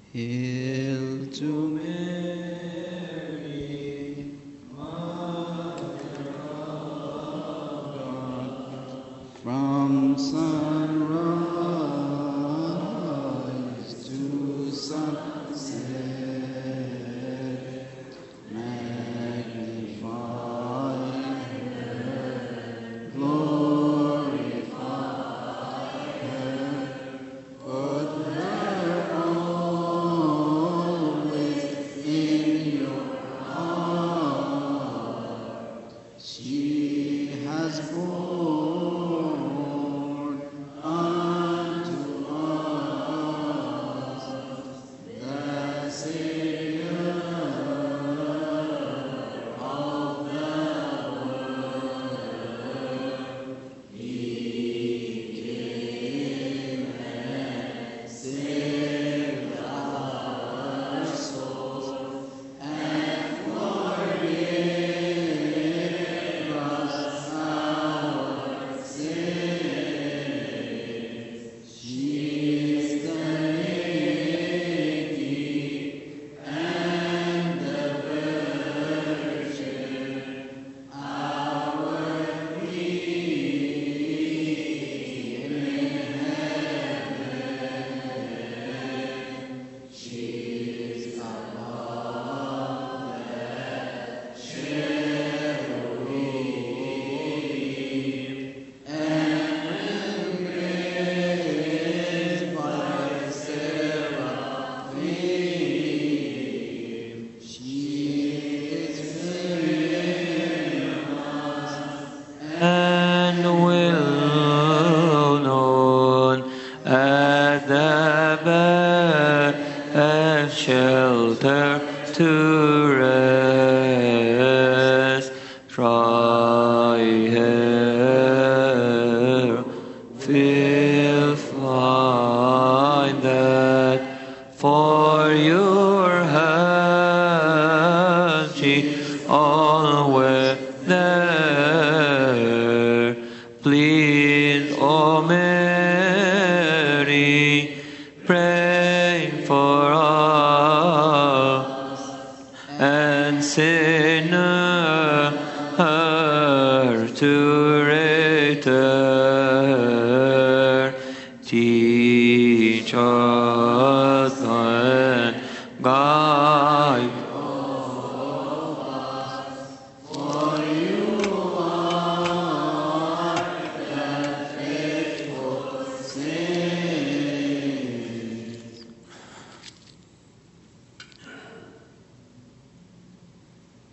Hail to Mary, Mother of God, from sunrise to sunset, magnify her, glorify her, put her always in your heart. She has borne unto us the Savior of the world. He came and saved our souls and forgave us our sins. She is the Lady and the Virgin, our Queen in heaven. She is above the cherubim and embraced by the seraphim. She is famous and well known at the best shelter to rest. Try her, will find that for your hand she always there. Please, O Mary, pray for us and sinner to return. Teach us and guide